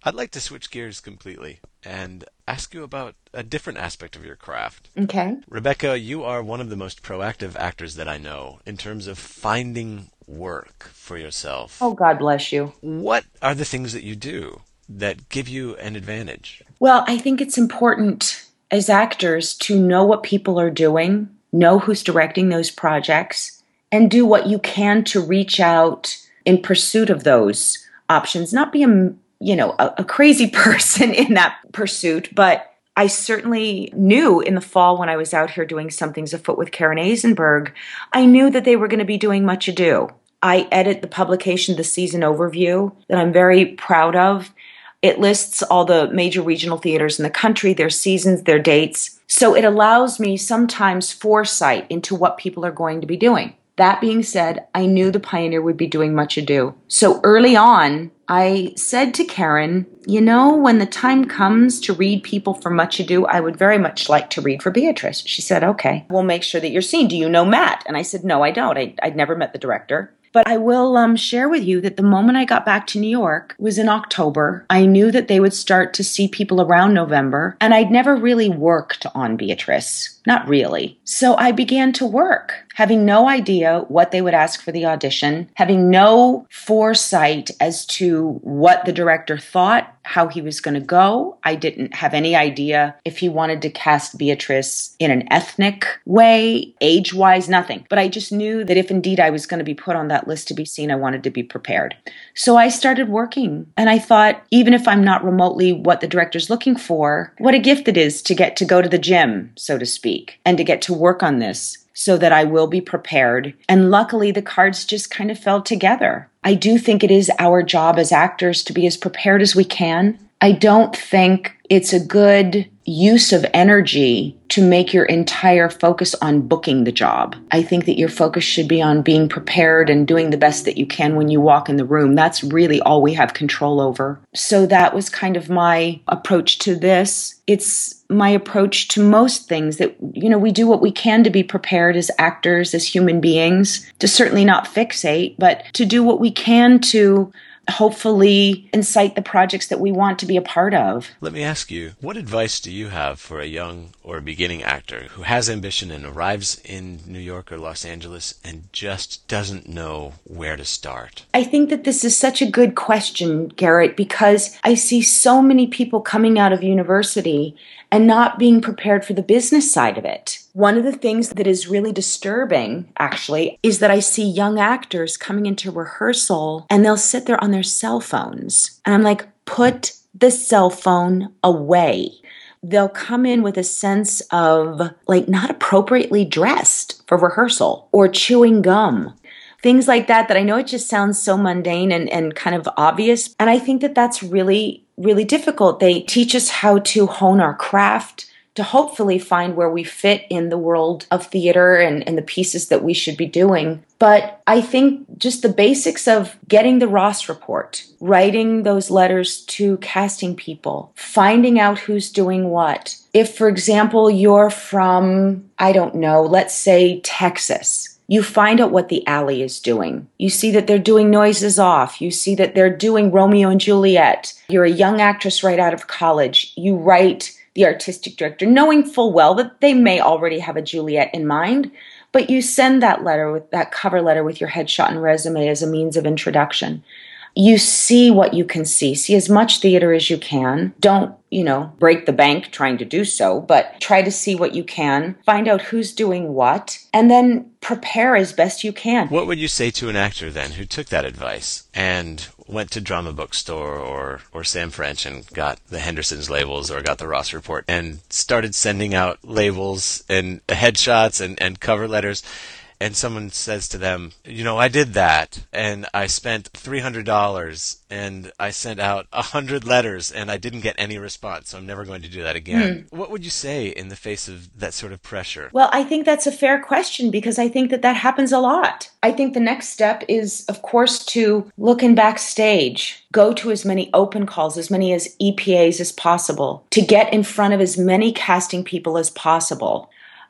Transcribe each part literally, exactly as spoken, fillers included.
I'd like to switch gears completely and ask you about a different aspect of your craft. Okay. Rebecca, you are one of the most proactive actors that I know in terms of finding work for Oh, yourself. God bless you. What are the things that you do that give you an advantage? Well, I think it's important as actors to know what people are doing, know who's directing those projects, and do what you can to reach out in pursuit of those options. Not be a, you know, a, a crazy person in that pursuit, but I certainly knew in the fall when I was out here doing Something's Afoot with Karen Eisenberg, I knew that they were going to be doing Much Ado. I edit the publication, the season overview, that I'm very proud of. It lists all the major regional theaters in the country, their seasons, their dates. So it allows me sometimes foresight into what people are going to be doing. That being said, I knew the Pioneer would be doing Much Ado. So early on, I said to Karen, you know, when the time comes to read people for Much Ado, I would very much like to read for Beatrice. She said, okay, we'll make sure that you're seen. Do you know Matt? And I said, no, I don't. I, I'd never met the director. But I will um, share with you that the moment I got back to New York was in October. I knew that they would start to see people around November, and I'd never really worked on Beatrice. Not really. So I began to work, having no idea what they would ask for the audition, having no foresight as to what the director thought, how he was going to go. I didn't have any idea if he wanted to cast Beatrice in an ethnic way, age-wise, nothing. But I just knew that if indeed I was going to be put on that list to be seen, I wanted to be prepared. So I started working, and I thought, even if I'm not remotely what the director's looking for, what a gift it is to get to go to the gym, so to speak, and to get to work on this so that I will be prepared. And luckily, the cards just kind of fell together. I do think it is our job as actors to be as prepared as we can. I don't think it's a good use of energy to make your entire focus on booking the job. I think that your focus should be on being prepared and doing the best that you can when you walk in the room. That's really all we have control over. So that was kind of my approach to this. It's my approach to most things that, you know, we do what we can to be prepared as actors, as human beings, to certainly not fixate, but to do what we can to hopefully incite the projects that we want to be a part of. Let me ask you, what advice do you have for a young or beginning actor who has ambition and arrives in New York or Los Angeles and just doesn't know where to start? I think that this is such a good question, Garrett, because I see so many people coming out of university and not being prepared for the business side of it. One of the things that is really disturbing, actually, is that I see young actors coming into rehearsal and they'll sit there on their cell phones. And I'm like, put the cell phone away. They'll come in with a sense of like not appropriately dressed for rehearsal or chewing gum. Things like that, that I know it just sounds so mundane and, and kind of obvious. And I think that that's really, really difficult. They teach us how to hone our craft, to hopefully find where we fit in the world of theater and, and the pieces that we should be doing. But I think just the basics of getting the Ross report, writing those letters to casting people, finding out who's doing what. If, for example, you're from, I don't know, let's say Texas, you find out what the alley is doing. You see that they're doing Noises Off. You see that they're doing Romeo and Juliet. You're a young actress right out of college. You write the artistic director, knowing full well that they may already have a Juliet in mind, but you send that letter with that cover letter with your headshot and resume as a means of introduction. You see what you can see. See as much theater as you can. Don't, you know, break the bank trying to do so, but try to see what you can. Find out who's doing what, and then prepare as best you can. What would you say to an actor then who took that advice and went to Drama Bookstore or, or Sam French and got the Henderson's labels or got the Ross Report and started sending out labels and headshots and, and cover letters? And someone says to them, you know, I did that, and I spent three hundred dollars, and I sent out one hundred letters, and I didn't get any response, so I'm never going to do that again. Hmm. What would you say in the face of that sort of pressure? Well, I think that's a fair question because I think that that happens a lot. I think the next step is, of course, to look in backstage, go to as many open calls, as many as E P As as possible, to get in front of as many casting people as possible.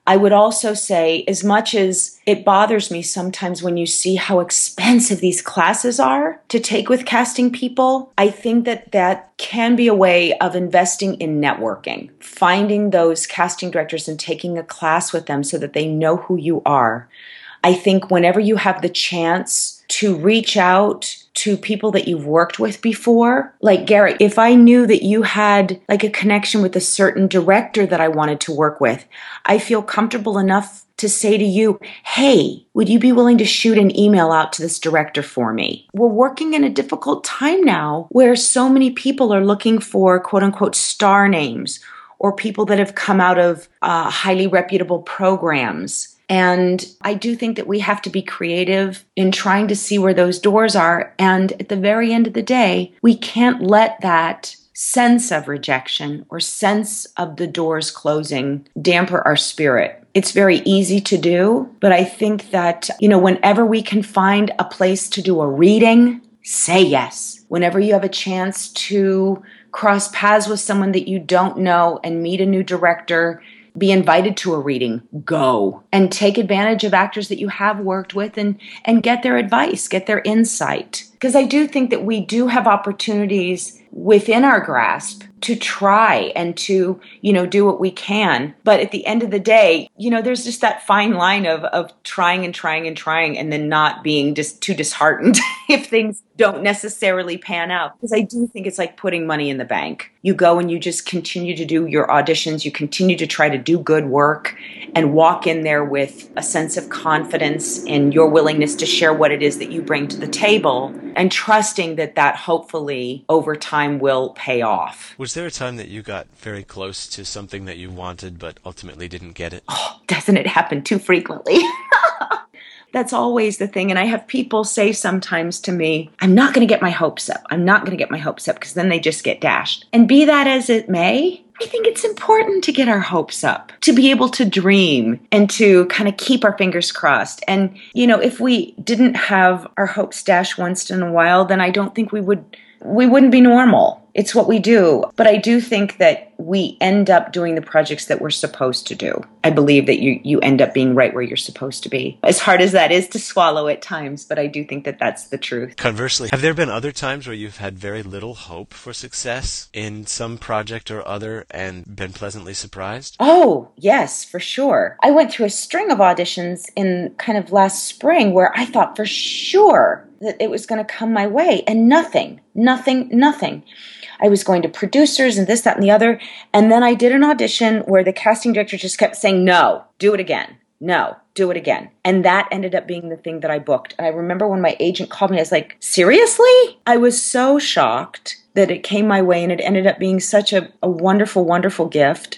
I would also say, as much as it bothers me sometimes when you see how expensive these classes are to take with casting people, I think that that can be a way of investing in networking, finding those casting directors and taking a class with them so that they know who you are. I think whenever you have the chance to reach out to people that you've worked with before, like Gary, if I knew that you had like a connection with a certain director that I wanted to work with, I feel comfortable enough to say to you, hey, would you be willing to shoot an email out to this director for me? We're working in a difficult time now where so many people are looking for quote unquote star names or people that have come out of uh, highly reputable programs. And I do think that we have to be creative in trying to see where those doors are. And at the very end of the day, we can't let that sense of rejection or sense of the doors closing damper our spirit. It's very easy to do, but I think that, you know, whenever we can find a place to do a reading, say yes. Whenever you have a chance to cross paths with someone that you don't know and meet a new director, be invited to a reading, go. And take advantage of actors that you have worked with and, and get their advice, get their insight. Because I do think that we do have opportunities within our grasp to try and to, you know, do what we can. But at the end of the day, you know, there's just that fine line of, of trying and trying and trying and then not being just too disheartened if things don't necessarily pan out. Because I do think it's like putting money in the bank. You go and you just continue to do your auditions. You continue to try to do good work and walk in there with a sense of confidence in your willingness to share what it is that you bring to the table and trusting that that hopefully over time will pay off. Was there a time that you got very close to something that you wanted but ultimately didn't get it? Oh, doesn't it happen too frequently? That's always the thing. And I have people say sometimes to me, I'm not going to get my hopes up. I'm not going to get my hopes up because then they just get dashed. And be that as it may, I think it's important to get our hopes up, to be able to dream and to kind of keep our fingers crossed. And, you know, if we didn't have our hopes dashed once in a while, then I don't think we would, we wouldn't be normal. It's what we do. But I do think that we end up doing the projects that we're supposed to do. I believe that you, you end up being right where you're supposed to be. As hard as that is to swallow at times, but I do think that that's the truth. Conversely, have there been other times where you've had very little hope for success in some project or other and been pleasantly surprised? Oh, yes, for sure. I went through a string of auditions in kind of last spring where I thought for sure that it was going to come my way and nothing, nothing, nothing. I was going to producers and this, that, and the other. And then I did an audition where the casting director just kept saying, no, do it again. No, do it again. And that ended up being the thing that I booked. And I remember when my agent called me, I was like, seriously? I was so shocked that it came my way and it ended up being such a, a wonderful, wonderful gift.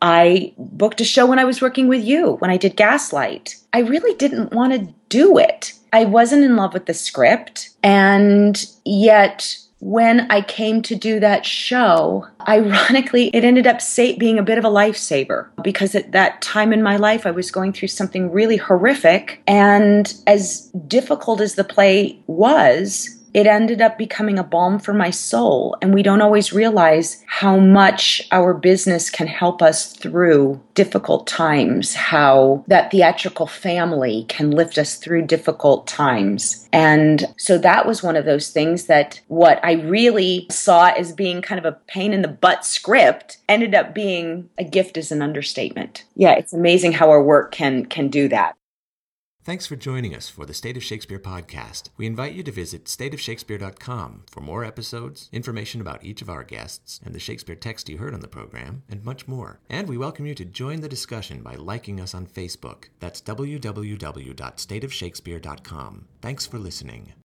I booked a show when I was working with you, when I did Gaslight. I really didn't want to do it. I wasn't in love with the script. And yet when I came to do that show, ironically, it ended up sa- being a bit of a lifesaver because at that time in my life, I was going through something really horrific. And as difficult as the play was, it ended up becoming a balm for my soul. And we don't always realize how much our business can help us through difficult times, how that theatrical family can lift us through difficult times. And so that was one of those things that what I really saw as being kind of a pain in the butt script ended up being a gift as an understatement. Yeah, it's amazing how our work can can do that. Thanks for joining us for the State of Shakespeare podcast. We invite you to visit state of shakespeare dot com for more episodes, information about each of our guests, and the Shakespeare text you heard on the program, and much more. And we welcome you to join the discussion by liking us on Facebook. That's w w w dot state of shakespeare dot com. Thanks for listening.